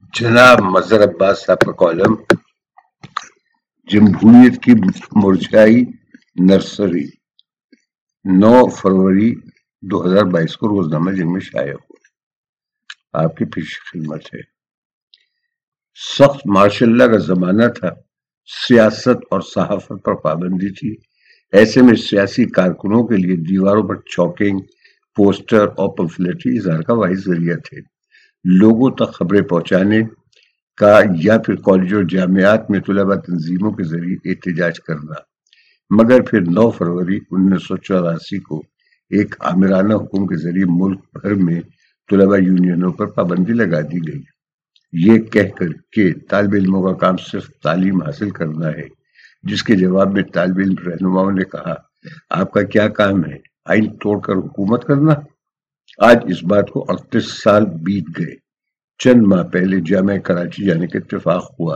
جناب مظہر عباس صاحب کا کالم جمہوریت کی مرجھائی نرسری 9 فروری 2022 کو روزنامہ جنگ میں شائع ہوا۔ آپ کی پیش خدمت ہے۔ سخت مارشل لا کا زمانہ تھا، سیاست اور صحافت پر پابندی تھی۔ ایسے میں سیاسی کارکنوں کے لیے دیواروں پر چوکنگ، پوسٹر اور پمفلٹری اظہار کا واحد ذریعہ تھے۔ لوگوں تک خبریں پہنچانے کا یا پھر کالج اور جامعات میں طلباء تنظیموں کے ذریعے احتجاج کرنا۔ مگر پھر 9 فروری 1984 کو ایک آمرانہ حکم کے ذریعے ملک بھر میں طلباء یونینوں پر پابندی لگا دی گئی، یہ کہہ کر کہ طالب علموں کا کام صرف تعلیم حاصل کرنا ہے، جس کے جواب میں طالب علم رہنماؤں نے کہا، آپ کا کیا کام ہے؟ آئین توڑ کر حکومت کرنا؟ آج اس بات کو 38 سال بیت گئے۔ چند ماہ پہلے جامعہ کراچی جانے کا اتفاق ہوا۔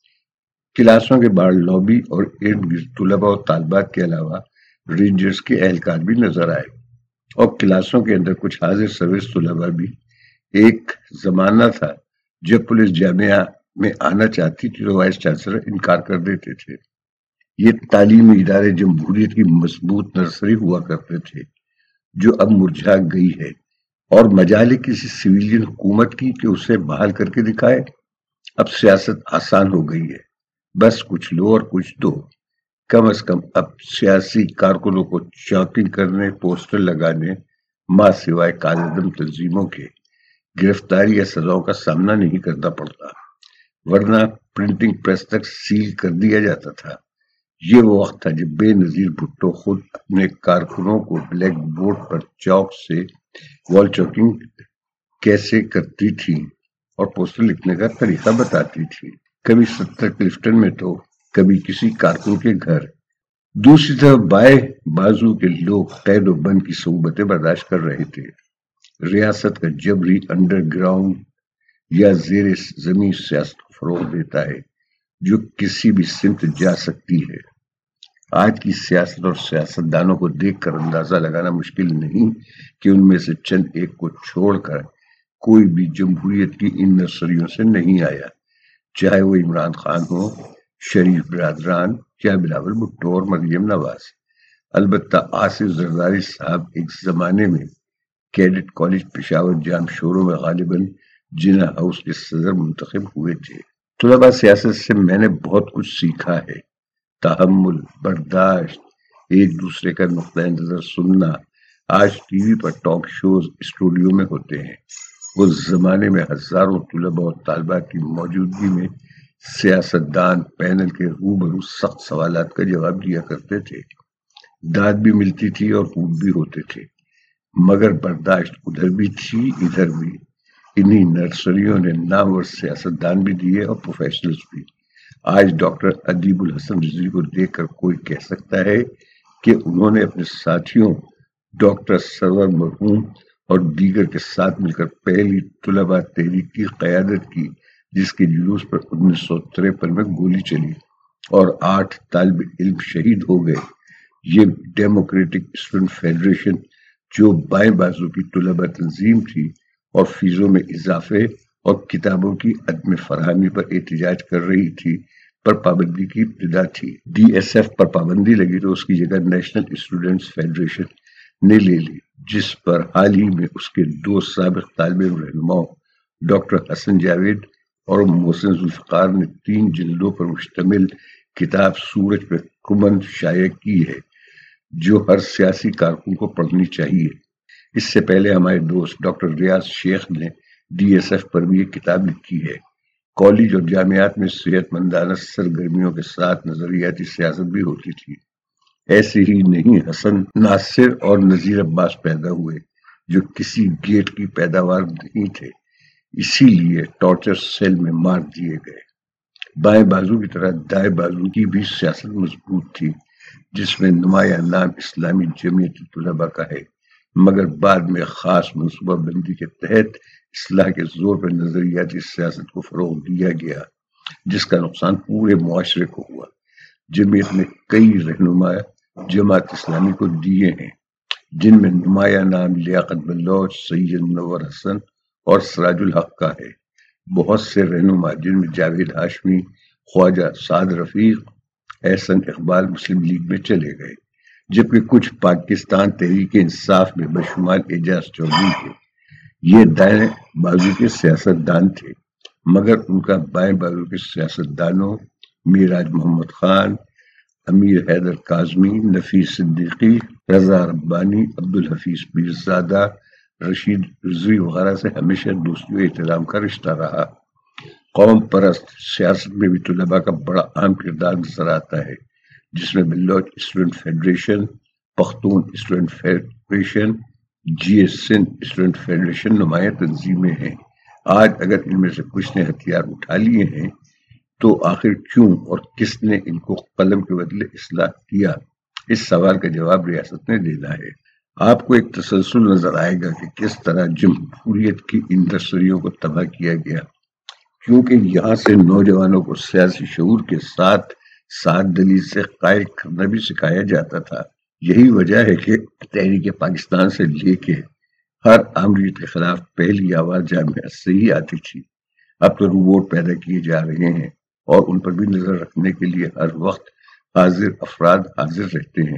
کلاسوں کے باہر لابی اور ارد گرد طلباء اور طالبات کے علاوہ رینجرز کے اہلکار بھی نظر آئے، اور کلاسوں کے اندر کچھ حاضر سروس طلباء بھی۔ ایک زمانہ تھا جب پولیس جامعہ میں آنا چاہتی تھی تو وائس چانسلر انکار کر دیتے تھے۔ یہ تعلیمی ادارے جمہوریت کی مضبوط نرسری ہوا کرتے تھے، جو اب مرجھا گئی ہے، اور مجال ہے کسی سویلین حکومت کی کہ اسے بحال کر کے دکھائے۔ اب سیاست آسان ہو گئی ہے، بس کچھ لو اور کچھ دو۔ کم از کم اب سیاسی کارکنوں کو چاکنگ کرنے، پوسٹر لگانے، ماں سوائے کالعدم تنظیموں کے گرفتاری یا سزاؤں کا سامنا نہیں کرنا پڑتا، ورنہ پرنٹنگ پریس تک سیل کر دیا جاتا تھا۔ یہ وہ وقت تھا جب بے نظیر بھٹو خود اپنے کارکنوں کو بلیک بورڈ پر چاک سے وال چاکنگ کیسے کرتی تھی اور پوسٹر لکھنے کا طریقہ بتاتی تھی، کبھی 70 کلفٹن میں تو کبھی کسی کارکن کے گھر۔ دوسری طرف بائیں بازو کے لوگ قید و بند کی صعوبتیں برداشت کر رہے تھے۔ ریاست کا جبری انڈر گراؤنڈ یا زیر زمین سیاست کو فروغ دیتا ہے، جو کسی بھی سمت جا سکتی ہے۔ آج کی سیاست اور سیاستدانوں کو دیکھ کر اندازہ لگانا مشکل نہیں کہ ان میں سے چند ایک کو چھوڑ کر کوئی بھی جمہوریت کی ان نرسریوں سے نہیں آیا، چاہے وہ عمران خان ہو، شریف برادران یا بلاول بھٹو اور مریم نواز۔ البتہ آصف زرداری صاحب ایک زمانے میں کیڈٹ کالج پشاور جام شوروں میں غالباً جناح ہاؤس کے صدر منتخب ہوئے تھے۔ طلباء سیاست سے میں نے بہت کچھ سیکھا ہے، تحمل، برداشت، ایک دوسرے کا نقطۂ نظر سننا۔ آج ٹی وی پر ٹاک شوز اسٹوڈیو میں ہوتے ہیں، اس زمانے میں ہزاروں طلباء اور طالبات کی موجودگی میں سیاستدان پینل کے روبرو سخت سوالات کا جواب دیا کرتے تھے، داد بھی ملتی تھی اور خوب بھی ہوتے تھے، مگر برداشت ادھر بھی تھی ادھر بھی۔ انہی نرسریوں نے نامور سیاستدان بھی دیے اور پروفیشنلز بھی۔ آج ڈاکٹر ادیب الحسن رضوی کو دیکھ کر کوئی کہہ سکتا ہے کہ انہوں نے اپنے ساتھیوں ڈاکٹر سرور مرحوم اور دیگر کے ساتھ مل کر پہلی طلباء تحریک کی قیادت کی، جس کے جلوس پر 1953 میں گولی چلی اور 8 طالب علم شہید ہو گئے۔ یہ ڈیموکریٹک اسٹوڈنٹ فیڈریشن، جو بائیں بازو کی طلباء تنظیم تھی اور فیسوں میں اضافے اور کتابوں کی عدم فراہمی پر احتجاج کر رہی تھی، پر پابندی کی ابتدا تھی۔ ڈی ایس ایف پر پابندی لگی تو اس کی جگہ نیشنل اسٹوڈنٹس فیڈریشن نے لے لی، جس پر حال ہی میں اس کے 2 سابق طالب علم رہنماؤں ڈاکٹر حسن جاوید اور محسن ذوالفقار نے 3 جلدوں پر مشتمل کتاب سورج پہ کمند شائع کی ہے، جو ہر سیاسی کارکن کو پڑھنی چاہیے۔ اس سے پہلے ہمارے دوست ڈاکٹر ریاض شیخ نے ڈی ایس ایف پر بھی ایک کتاب لکھی ہے۔ کالج اور جامعات میں صحت مندانہ سرگرمیوں کے ساتھ نظریاتی سیاست بھی ہوتی تھی۔ ایسے ہی نہیں حسن ناصر اور نذیر عباس پیدا ہوئے، جو کسی گیٹ کی پیداوار نہیں تھے، اسی لیے ٹارچر سیل میں مار دیے گئے۔ بائیں بازو کی طرح دائیں بازو کی بھی سیاست مضبوط تھی، جس میں نمایاں نام اسلامی جمعیت طلباء کا ہے، مگر بعد میں خاص منصوبہ بندی کے تحت اصلاح کے زور پر نظریاتی سیاست کو فروغ دیا گیا، جس کا نقصان پورے معاشرے کو ہوا۔ جمعیت نے کئی رہنما جماعت اسلامی کو دیے ہیں، جن میں نمایاں نام لیاقت بلوچ، سید منور حسن اور سراج الحق کا ہے۔ بہت سے رہنما جن میں جاوید ہاشمی، خواجہ سعد رفیق، احسن اقبال مسلم لیگ میں چلے گئے، جبکہ کچھ پاکستان تحریک انصاف میں بشمول اعجاز چودھری تھے۔ یہ دائیں بازو کے سیاست دان تھے، مگر ان کا بائیں بازو کے سیاست دانوں میراج محمد خان، امیر حیدر کاظمی، نفیس صدیقی، رضا ربانی، عبدالحفیظ پیرزادہ، رشید رضوی وغیرہ سے ہمیشہ دوستی و احترام کا رشتہ رہا۔ قوم پرست سیاست میں بھی طلباء کا بڑا اہم کردار نظر آتا ہے، جس میں Baloch student federation, Pakhtun student federation, G S Sindh student federation نمایاں تنظیمیں ہیں۔ آج اگر ان میں سے کچھ نے ہتھیار اٹھا لیے ہیں تو آخر کیوں اور کس نے ان کو قلم کے بدلے اصلاح کیا؟ اس سوال کا جواب ریاست نے دینا ہے۔ آپ کو ایک تسلسل نظر آئے گا کہ کس طرح جمہوریت کی ان دستوریوں کو تباہ کیا گیا، کیونکہ یہاں سے نوجوانوں کو سیاسی شعور کے ساتھ سات دلیل سے قائل کرنا بھی سکھایا جاتا تھا۔ یہی وجہ ہے کہ تحریک پاکستان سے لے کے ہر آمریت کے خلاف پہلی آواز جامعہ سے ہی آتی تھی۔ اب تو روبوٹ پیدا کیے جا رہے ہیں اور ان پر بھی نظر رکھنے کے لیے ہر وقت حاضر افراد حاضر رہتے ہیں۔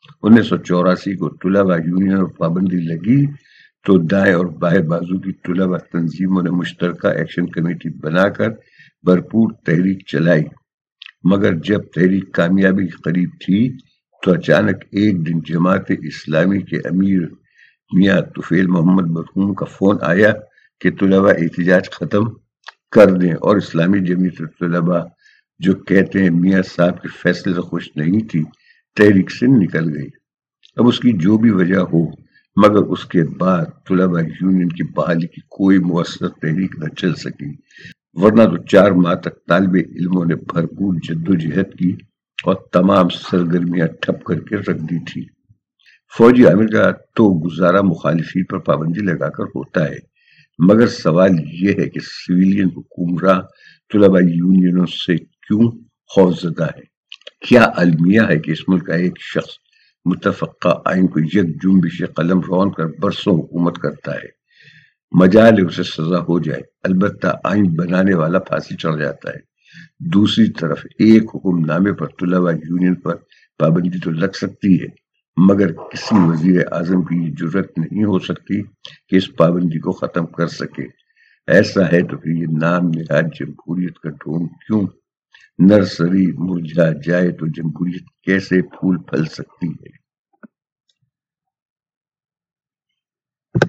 1984 کو طلباء یونین اور پابندی لگی تو دائیں اور بائیں بازو کی طلباء تنظیموں نے مشترکہ ایکشن کمیٹی بنا کر بھرپور تحریک چلائی، مگر جب تحریک کامیابی کے قریب تھی تو اچانک ایک دن جماعت اسلامی کے امیر میاں طفیل محمد مرحوم کا فون آیا کہ طلباء احتجاج ختم کر دیں، اور اسلامی جمعیت طلباء جو کہتے ہیں میاں صاحب کے فیصلے سے خوش نہیں تھی، تحریک سے نکل گئی۔ اب اس کی جو بھی وجہ ہو، مگر اس کے بعد طلباء یونین کی بحالی کی کوئی مؤثر تحریک نہ چل سکی، ورنہ تو 4 ماہ تک طالب علموں نے بھرپور جدوجہد کی اور تمام سرگرمیاں ٹھپ کر کے رکھ دی تھی۔ فوجی عامل کا تو گزارا مخالفین پر پابندی لگا کر ہوتا ہے، مگر سوال یہ ہے کہ سویلین حکمراں طلباء یونینوں سے کیوں خوفزدہ ہے؟ کیا المیہ ہے کہ اس ملک کا ایک شخص متفقہ آئین کو یک جنبش قلم رون کر برسوں حکومت کرتا ہے؟ مجال اسے سزا ہو جائے، البتہ آئین بنانے والا پھانسی چڑھ جاتا ہے۔ دوسری طرف ایک حکم نامے پر طلباء یونین پر پابندی تو لگ سکتی ہے، مگر کسی وزیر اعظم کی یہ جرت نہیں ہو سکتی کہ اس پابندی کو ختم کر سکے۔ ایسا ہے تو پھر یہ نام نہاد جمہوریت کا ڈھونگ کیوں؟ نرسری مرجھا جائے تو جمہوریت کیسے پھول پھل سکتی ہے؟